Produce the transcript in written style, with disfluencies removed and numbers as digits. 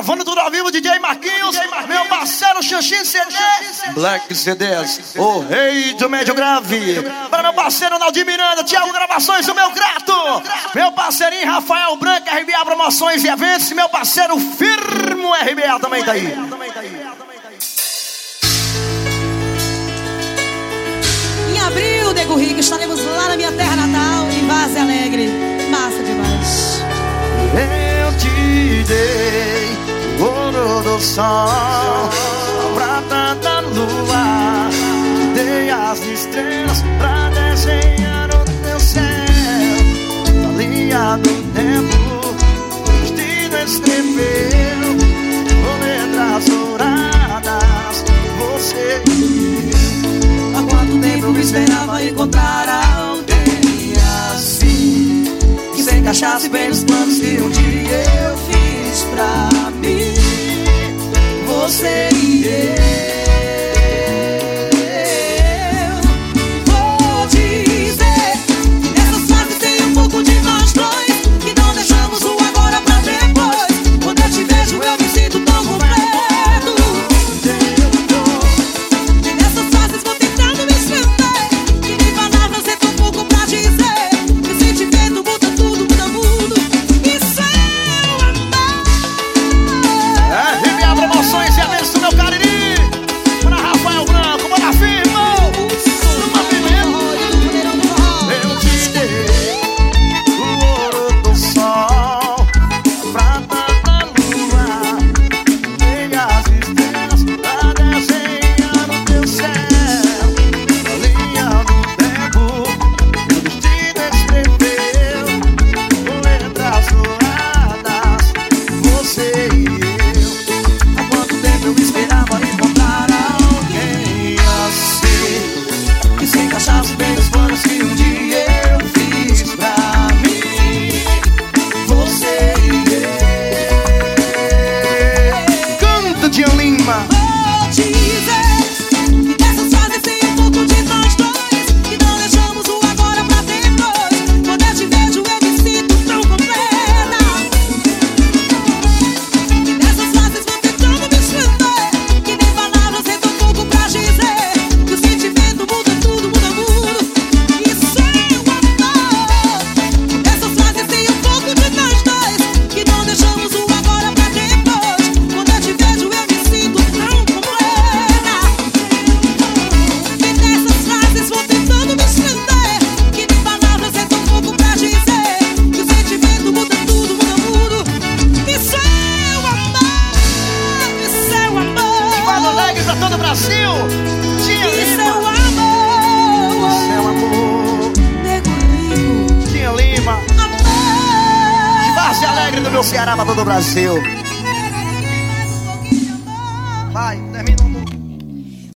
Gravando tudo ao vivo, DJ Marquinhos, meu parceiro Xanxin CD, Black CDs, o rei do médio grave. Para meu parceiro Naldir Miranda, Thiago Gravações, o meu grato. Meu parceirinho Rafael Branco, RBA Promoções e Eventos. E meu parceiro Firmo RBA também tá aí. Em abril, Nego Rico, estaremos lá na minha terra natal, em Várzea Alegre. Massa demais. Eu te dei o ouro do sol, a prata da lua, te dei as estrelas pra desenhar o teu céu. Na linha do tempo, o destino escreveu com letras douradas você e eu. Há quanto tempo eu esperava encontrar alguém assim, que se encaixasse bem nos planos que um dia eu fiz pra mim, você e eu. Vou dizer, essas fases tem um pouco de nós dois, que não deixamos o agora pra depois. Quando eu te vejo eu me sinto tão completo. Nessas fases vou tentando me esconder, que nem palavras é tão pouco pra dizer. Que o sentimento muda tudo, muda mundo. Isso é o amor. RBA Promoções e Eventos do meu Cariri. Para Rafael Branco, bora firme. Eu te dei o ouro do sol, a prata da lua, dei as estrelas pra desenhar o teu céu. Na linha do tempo, o destino escreveu com letras douradas você e eu. Há quanto tempo eu esperava encontrar alguém assim, que se encaixasse bem nos planos que um dia eu fiz pra mim, você e eu. Canta, Tia Lima. Vou dizer que dessas fases tem um pouco de nós dois, que não deixamos o agora pra depois. Quando eu te vejo eu me sinto tão completa. Nessas fases vou tentando me esconder, que nem palavras é tão pouco pra dizer. Que o sentimento muda tudo, muda mundo. Isso é o amor. Nessas fases tem um pouco de nós dois, que não deixamos o agora pra depois. Quando eu te vejo eu me sinto tão completa. E nessas fases vou tentando me esconder, que nem palavras é tão pouco pra dizer. Que o sentimento muda tudo, muda mundo. Isso é o amor. Isso é o amor. Fala alegre pra todo o Brasil. Tia Isso é Lima. o amor. Isso é o amor. Nego Rico, Tia Lima. amor. Várzea Alegre do meu Ceará pra todo o Brasil. Vai.